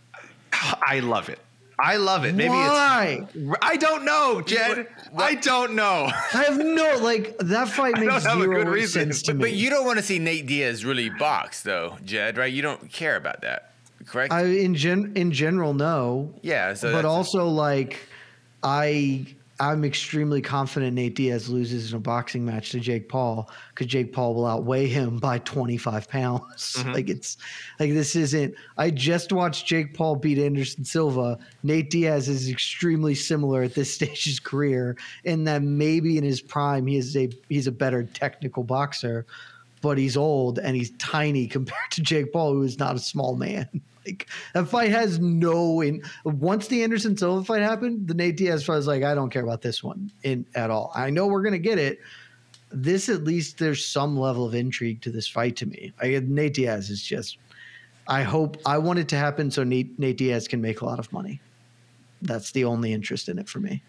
I love it. I love it. Maybe Why? it's. I don't know, Jed. I don't know. I have no like that fight I don't makes have a good zero reason. sense to me. But you don't want to see Nate Diaz really box, though, Jed, right? You don't care about that, correct? I in gen in general no. yeah. So but that's- also like I I'm extremely confident Nate Diaz loses in a boxing match to Jake Paul because Jake Paul will outweigh him by twenty-five pounds. Mm-hmm. Like it's like this isn't. I just watched Jake Paul beat Anderson Silva. Nate Diaz is extremely similar at this stage of his career in that maybe in his prime he is a he's a better technical boxer, but he's old and he's tiny compared to Jake Paul, who is not a small man. Like that fight has no in. Once the Anderson Silva fight happened, the Nate Diaz fight was like, I don't care about this one in at all. I know we're gonna get it. This at least there's some level of intrigue to this fight to me. I Nate Diaz is just. I hope I want it to happen so Nate, Nate Diaz can make a lot of money. That's the only interest in it for me.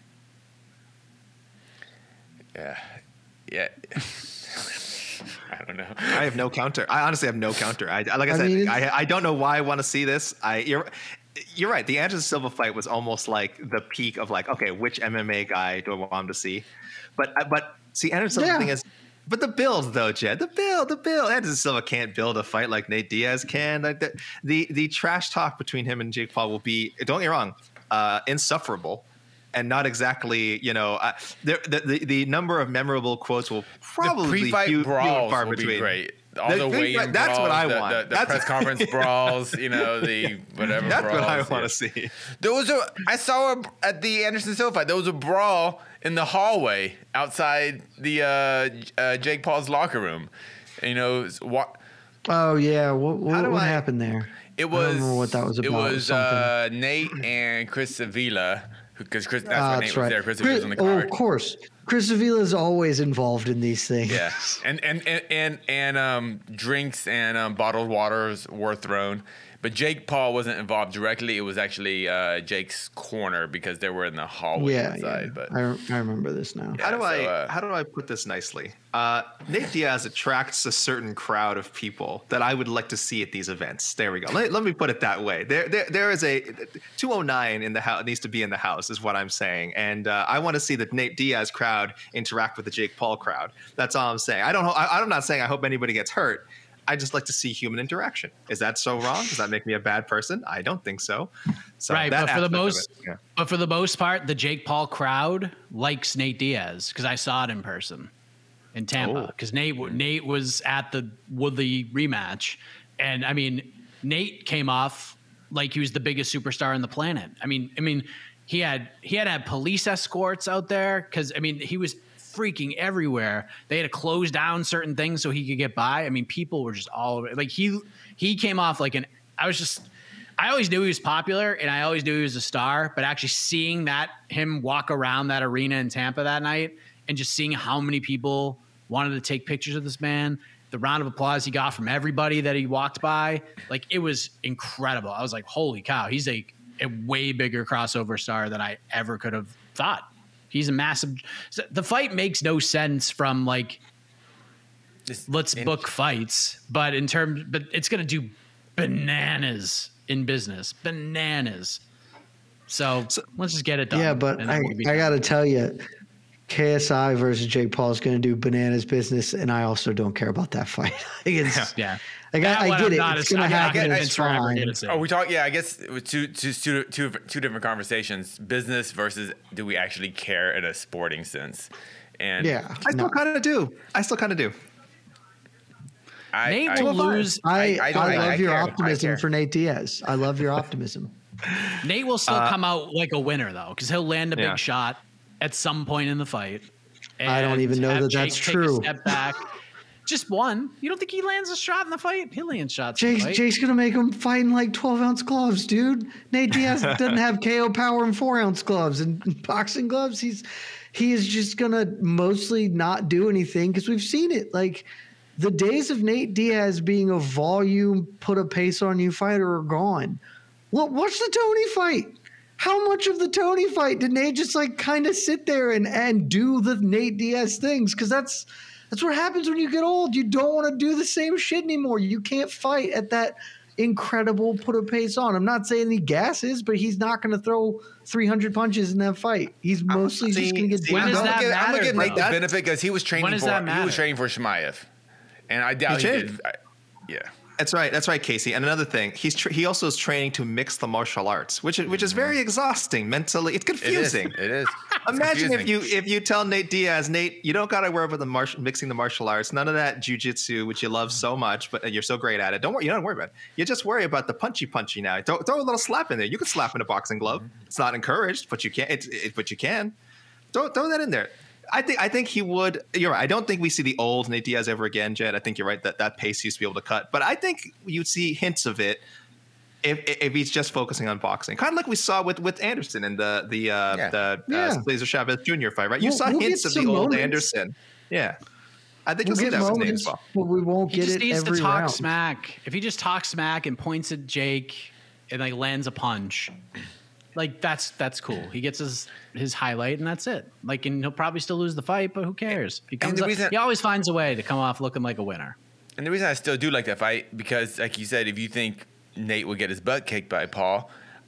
yeah, yeah. I don't know. I have no counter. I honestly have no counter. I like I, I said, mean, I, I don't know why I want to see this. I you're, you're right. The Anderson Silva fight was almost like the peak of like, okay, which M M A guy do I want him to see? But but see, Anderson Silva Yeah. thing is, but the build though, Jed, the build, the build. Anderson Silva can't build a fight like Nate Diaz can. Like the the, the trash talk between him and Jake Paul will be, don't get me wrong, uh, insufferable. And not exactly, you know, uh, the, the the number of memorable quotes will probably the pre-fight few, few and brawls far will be between. great. All The the pre-fight- weigh-in that's what brawls, I the, want. The, the That's- press conference brawls, you know, the whatever. That's brawls, what I yeah. want to see. There was a. I saw a, at the Anderson Silva fight. There was a brawl in the hallway outside the uh, uh, Jake Paul's locker room. You know, what? Oh yeah, what what, do what I- happened there? It I was. don't remember what that was about. It It was was something. uh, Nate and Chris Avila, because Chris. That's Ah, why Nate that's was right. there. Chris Chris- was on the oh, card. of course. Chris Avila is always involved in these things. Yeah, and and and and, and um, drinks and um, bottled waters were thrown, but Jake Paul wasn't involved directly. It was actually uh, Jake's corner because they were in the hallway yeah, outside. yeah. But I, I remember this now. How do so, I uh, how do I put this nicely? Uh, Nate Diaz attracts a certain crowd of people that I would like to see at these events. There we go. Let, let me put it that way. There there, there is a two oh nine in the house needs to be in the house is what I'm saying, and uh, I want to see the Nate Diaz crowd interact with the Jake Paul crowd. That's all I'm saying. I don't. I, I'm not saying I hope anybody gets hurt. I just like to see human interaction. Is that so wrong? Does that make me a bad person? I don't think so. So Right, that but for the aspect of most, it, yeah. but for the most part, the Jake Paul crowd likes Nate Diaz because I saw it in person in Tampa. Because Nate Nate was at the Woodley rematch, and I mean Nate came off like he was the biggest superstar on the planet. I mean, I mean he had he had to have police escorts out there because I mean he was freaking everywhere. They had to close down certain things so he could get by. I mean, people were just all over. Like he he came off like an. I was just. I always knew he was popular and I always knew he was a star, but actually seeing that him walk around that arena in Tampa that night and just seeing how many people wanted to take pictures of this man, the round of applause he got from everybody that he walked by, like it was incredible. I was like, holy cow, he's a, a way bigger crossover star than I ever could have thought. He's a massive. So the fight makes no sense from like, Just let's in- book fights, but in terms, but it's going to do bananas in business, bananas. So, let's just get it done. Yeah, but and I, then we'll be I done. got to tell you, K S I versus Jake Paul is going to do bananas business, and I also don't care about that fight. I think it's, yeah. like, That I, one I get I'm it. not It's as- going to I- I happen. get It's Vince Forever fine. did it, so- Oh, we talk. Yeah, I guess it was two, two, two, two, two different conversations: business versus do we actually care in a sporting sense? And Yeah. I still No. kind of do. I still kind of do. I, Nate I, will lose. I, I, I don't- I- love I your care. I optimism care. for Nate Diaz. I love your optimism. Nate will still come out like a winner though, because he'll land a Yeah. big shot at some point in the fight. I don't and even know have that Jake that's take true. A step back. Just one. You don't think he lands a shot in the fight? He lands shots. in the Jake's, fight. Jake's going to make him fight in like twelve ounce gloves, dude. Nate Diaz doesn't have K O power in four ounce gloves and boxing gloves. He's he is just going to mostly not do anything because we've seen it. Like the days of Nate Diaz being a volume, put a pace on you fighter are gone. Well, watch the Tony fight. How much of the Tony fight did Nate just like kind of sit there and, and do the Nate Diaz things? Because that's that's what happens when you get old. You don't want to do the same shit anymore. You can't fight at that incredible put a pace on. I'm not saying he gasses, but he's not going to throw three hundred punches in that fight. He's mostly see- just going to get see, when beat does I'm up. that gonna give, I'm gonna matter, give Nate bro? the benefit because he was training When does for that he matter? was training for Shmaev, and I doubt He he, did. did. I, yeah. That's right. That's right, Casey. And another thing, he's tra- he also is training to mix the martial arts, which is, which is very exhausting mentally. It's It is. confusing. It is. It's Imagine if confusing. you if you tell Nate Diaz, Nate, you don't got to worry about the mar- mixing the martial arts. None of that jujitsu, which you love so much, but you're so great at it. Don't worry. You don't worry about it. You just worry about the punchy punchy now. Throw, throw a little slap in there. You can slap in a boxing glove. It's not encouraged, but you can. It's it, but you can. Throw throw that in there. I think I think he would. You're right. I don't think we see the old Nate Diaz ever again, Jed. I think you're right that that pace used to be able to cut, but I think you'd see hints of it if if he's just focusing on boxing, kind of like we saw with with Anderson and the the uh, Yeah. the Yeah. uh, Cesar Chavez Junior fight, right? You We'll- saw we'll hints get of the some old moments. Anderson. Yeah, I think We'll you'll see get that with Nate moments, as well. but we won't He get just it needs every to talk round. smack. If he just talks smack and points at Jake and like lands a punch, like that's that's cool. He gets his his highlight and that's it. Like, and he'll probably still lose the fight, but who cares? He comes the up, reason- he always finds a way to come off looking like a winner. And the reason I still do like that fight because, like you said, if you think Nate would get his butt kicked by Paul,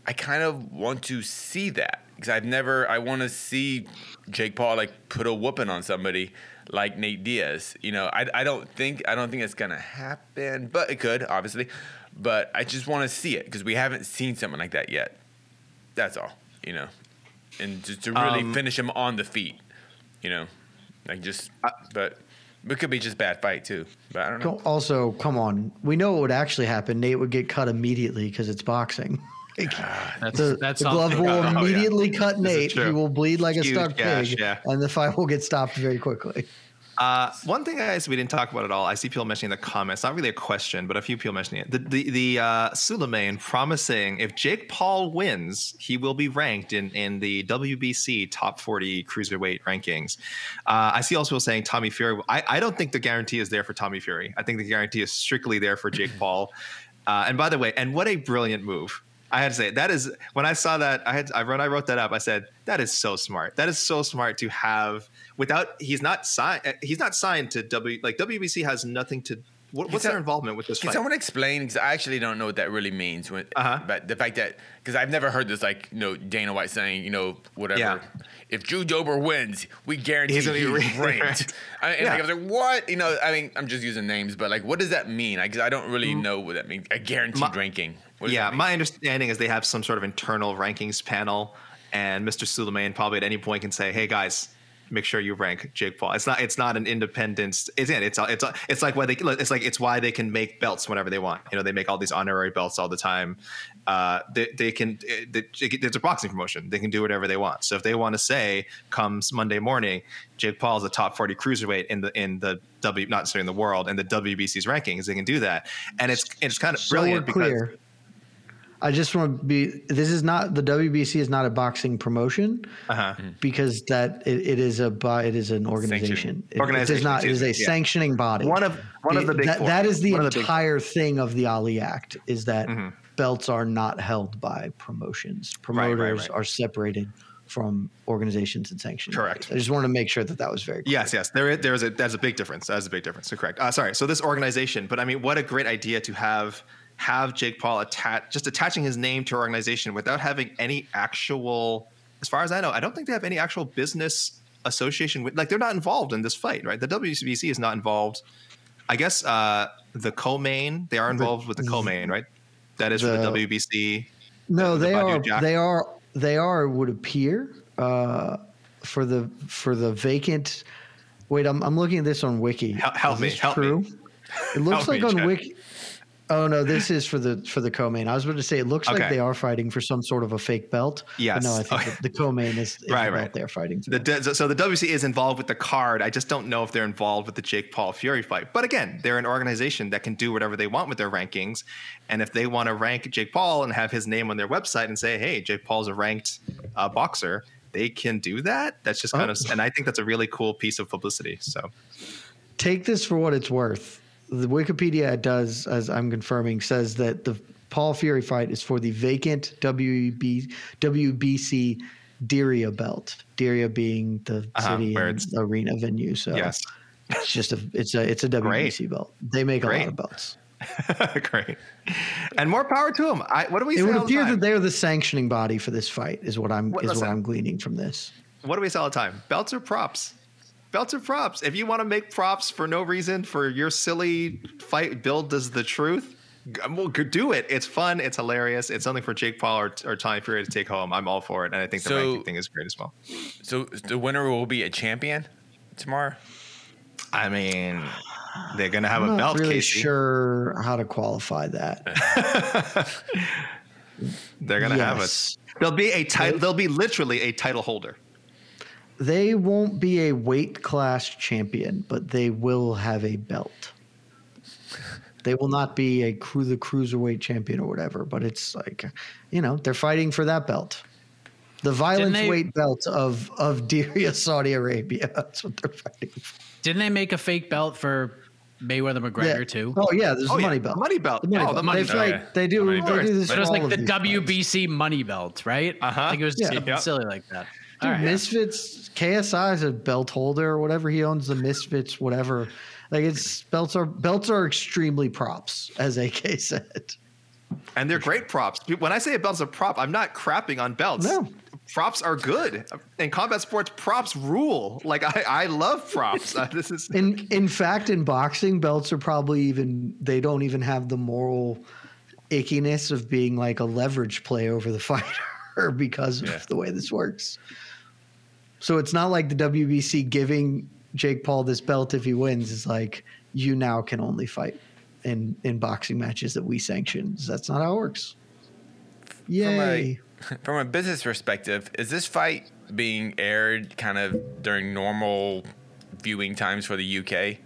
I kind of want to see that because I've never. I want to see Jake Paul like put a whooping on somebody like Nate Diaz. You know, I, I don't think I don't think it's gonna happen, but it could obviously. But I just want to see it because we haven't seen something like that yet. That's all, you know, and just to really um, finish him on the feet, you know, like just. Uh, but. It could be just bad fight too, but I don't know. Also, come on, we know what would actually happen. Nate would get cut immediately because it's boxing. Like, that's the, that's the glove will oh, immediately yeah. cut Nate. He will bleed like Huge a stuck gash, pig, yeah. and the fight will get stopped very quickly. Uh, one thing, guys, we didn't talk about at all. I see people mentioning in the comments. Not really a question, but a few people mentioning it. The the, the uh, Suleiman promising if Jake Paul wins, he will be ranked in, in the W B C top forty cruiserweight rankings. Uh, I see also people saying Tommy Fury. I, I don't think the guarantee is there for Tommy Fury. I think the guarantee is strictly there for Jake Paul. Uh, and by the way, and what a brilliant move. I had to say that is when I saw that I had I when I wrote that up I said that is so smart. That is so smart to have without he's not signed he's not signed to W like W B C has nothing to what, what's their involvement with this Can fight? someone explain? Because I actually don't know what that really means. When, uh-huh. But the fact that because I've never heard this like you know Dana White saying you know whatever. Yeah. If Drew Dober wins, we guarantee he's, he's ranked. ranked. I, and yeah. like, I was like, what? You know, I mean, I'm just using names, but like, what does that mean? Because I, I don't really know what that means. A guaranteed my, ranking. Yeah, my understanding is they have some sort of internal rankings panel, and Mister Suleiman probably at any point can say, "Hey guys, make sure you rank Jake Paul." It's not. It's not an independent. It's in. It's it's it's like why they. It's like it's why they can make belts whenever they want. You know, they make all these honorary belts all the time. Uh, they they can. They, it's a boxing promotion. They can do whatever they want. So if they want to say, comes Monday morning, Jake Paul is a top forty cruiserweight in the in the W, not necessarily in the world, in the W B C's rankings, they can do that, and it's it's kind of so brilliant because. Clear. I just want to be. This is not the W B C is not a boxing promotion uh-huh. because that it, it is a it is an organization. It, organization. It is not. It is a yeah. sanctioning body. One of one of the big. That, four. that is the one entire the thing of the Ali Act is that mm-hmm. belts are not held by promotions. Promoters right, right, right. are separated from organizations and sanctioning. Correct. Bodies. I just wanted to make sure that that was very clear. Yes, yes. There, there is a that's a big difference. That's a big difference. So correct. Uh, sorry. So this organization, but I mean, what a great idea to have. have Jake Paul attach just attaching his name to our organization without having any actual, as far as I know, I don't think they have any actual business association with, like they're not involved in this fight, right? The W B C is not involved. I guess uh, the co-main, they are involved with the co-main, right? That is the, for the W B C. No, the, they the are, Jack. they are, they are, would appear uh, for the, for the vacant, wait, I'm, I'm looking at this on Wiki. Help, help me, help true? me. It looks help like me, on Chad. Wiki. Oh no, this is for the for the co-main. I was about to say it looks okay. like they are fighting for some sort of a fake belt. Yes. But no, I think okay. the, the co-main is, is right, the belt right. they're fighting. The, so the W B C is involved with the card. I just don't know if they're involved with the Jake Paul Fury fight. But again, they're an organization that can do whatever they want with their rankings. And if they want to rank Jake Paul and have his name on their website and say, "Hey, Jake Paul's a ranked uh, boxer," they can do that. That's just kind oh. of, and I think that's a really cool piece of publicity. So take this for what it's worth. The Wikipedia does, as I'm confirming, says that the Paul Fury fight is for the vacant W B C Diriyah belt. Diriyah being the uh-huh, city and arena venue. So yes. it's just a it's a it's a W B C Great. belt. They make Great. a lot of belts. Great, and more power to them. I, what do we? It say would all appear the time? that they're the sanctioning body for this fight. Is what I'm what, is listen, what I'm gleaning from this. What do we say all the time? Belts are props. Belts are props. If you want to make props for no reason for your silly fight build as the truth, well, do it. It's fun. It's hilarious. It's something for Jake Paul or, or Tommy Fury to take home. I'm all for it, and I think the so, ranking thing is great as well. So the winner will be a champion tomorrow. I mean, they're gonna have I'm a belt. Not really Casey. Sure how to qualify that. They're gonna yes. have it. There'll be a title. There'll be literally a title holder. They won't be a weight class champion, but they will have a belt. They will not be a cru- the cruiserweight champion or whatever, but it's like, you know, they're fighting for that belt. The violence they, weight belt of, of Diriyah, Saudi Arabia. That's what they're fighting for. Didn't they make a fake belt for Mayweather McGregor yeah. too? Oh yeah, there's oh, the yeah. money belt. Money belt. The money oh, belt. the money they belt. fight. Okay. They do. The They do this. But it was like the these W B C fights. money belt, right? Uh-huh. I think it was Yeah. something Yep. silly like that. Dude, All right. Misfits, K S I is a belt holder or whatever. He owns the Misfits, whatever. Like it's belts are belts are extremely props, as A K said. And they're great props. When I say a belt's a prop, I'm not crapping on belts. No. Props are good. In combat sports, props rule. Like I, I love props. Uh, this is in in fact, in boxing, belts are probably even they don't even have the moral ickiness of being like a leverage play over the fighter because of Yeah. the way this works. So it's not like the W B C giving Jake Paul this belt if he wins. It's like you now can only fight in in boxing matches that we sanction. That's not how it works. Yay. From a business perspective, is this fight being aired kind of during normal viewing times for the U K?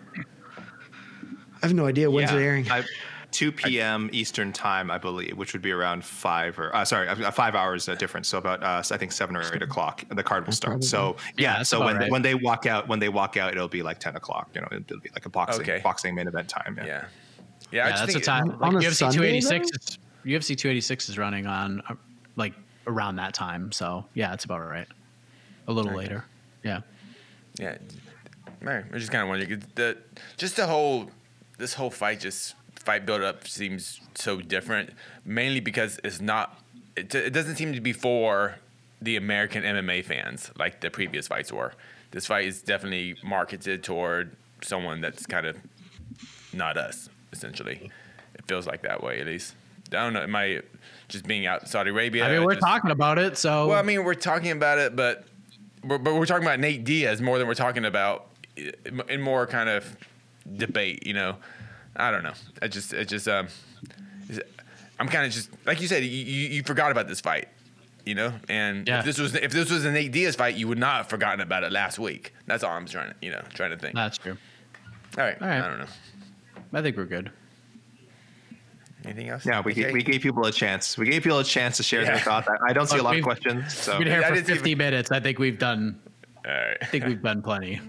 I have no idea when's yeah, it airing. I, two p.m. Eastern time, I believe, which would be around five or uh, sorry, uh, five hours uh, difference. So about uh, I think seven or eight o'clock, the card will start. So Yeah, yeah, that's so about when right. when they walk out, when they walk out, it'll be like ten o'clock. You know, it'll be like a boxing Okay. boxing main event time. Yeah. Yeah. Yeah, I Yeah, just that's the think- time. on Like a U F C Sunday, two eighty-six. though? Is, U F C two eighty-six is running on uh, like around that time. So yeah, it's about right. A little later. Yeah. Yeah, right. I just kind of wondering the just the whole this whole fight just fight build up seems so different, mainly because it's not it, it doesn't seem to be for the American M M A fans like the previous fights were. This fight is definitely marketed toward someone that's kind of not us, essentially. It feels like that way, at least. I don't know. Am I just being out in Saudi Arabia? I mean, we're just, talking about it, so Well, I mean, we're talking about it, but we're, but we're talking about Nate Diaz more than we're talking about in more kind of debate. You know, I don't know. I just, it just, um, I'm kind of just like you said. You, you, you forgot about this fight, you know, and Yeah. if this was if this was a Nate Diaz fight, you would not have forgotten about it last week. That's all I'm trying to, you know, trying to think. that's true. all right, all right. I don't know. I think we're good. Anything else? Yeah, we Okay. gave, we gave people a chance. We gave people a chance to share Yeah. their thoughts. I, I don't see a Look, lot of we've- questions. So We've been here I for didn't fifty even- minutes. I think we've done. All right. I think we've done plenty.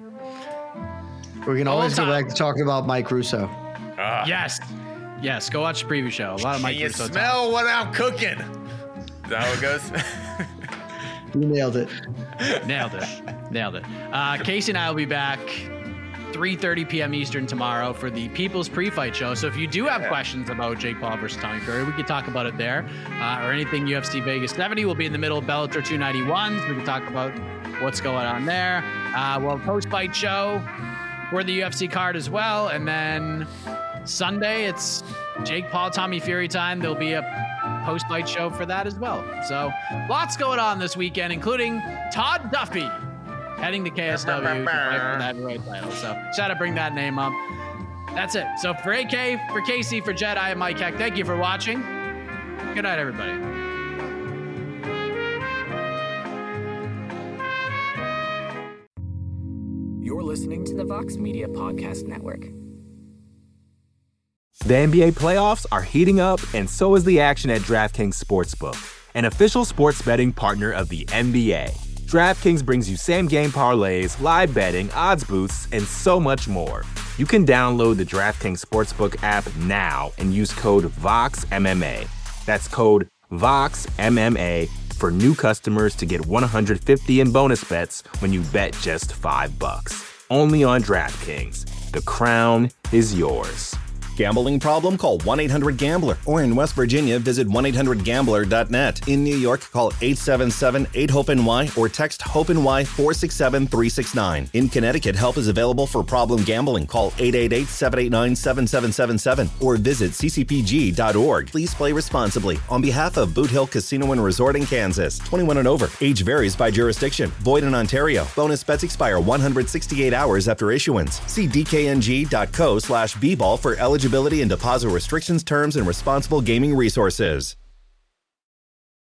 We can always go time. back to talking about Mike Russo. Ah. Yes. Yes. Go watch the preview show. A lot of Mike Can you Russo smell what I'm cooking? Is that how it goes? You nailed it. talk. Nailed it. Nailed it. Uh, Casey and I will be back three thirty p.m. Eastern tomorrow for the People's Pre-Fight Show. So if you do have Yeah. questions about Jake Paul versus Tommy Fury, we could talk about it there. Uh, or anything U F C Vegas seventy. We'll be in the middle of Bellator two ninety-one. So we can talk about what's going on there. Uh, we'll have a post-fight show for the U F C card as well. And then Sunday, it's Jake Paul, Tommy Fury time. There'll be a post-fight show for that as well. So lots going on this weekend, including Todd Duffy heading to K S W to fight for the heavyweight title. So just had to bring that name up. That's it. So for A K, for Casey, for Jed, I am Mike Heck. Thank you for watching. Good night, everybody. You're listening to the Vox Media Podcast Network. The N B A playoffs are heating up, and so is the action at DraftKings Sportsbook, an official sports betting partner of the N B A. DraftKings brings you same-game parlays, live betting, odds boosts, and so much more. You can download the DraftKings Sportsbook app now and use code VOXMMA. That's code VOXMMA for new customers to get one hundred fifty in bonus bets when you bet just five bucks. Only on DraftKings. The crown is yours. Gambling problem? Call one eight hundred gambler. Or in West Virginia, visit one eight hundred gambler dot net. In New York, call eight seven seven eight hope N Y or text HOPE-NY four six seven three six nine. In Connecticut, help is available for problem gambling. Call eight eight eight seven eight nine seven seven seven seven or visit c c p g dot org. Please play responsibly. On behalf of Boot Hill Casino and Resort in Kansas, twenty-one and over. Age varies by jurisdiction. Void in Ontario. Bonus bets expire one hundred sixty-eight hours after issuance. See d k n g dot co slash b ball for eligibility and deposit restrictions, terms, and responsible gaming resources.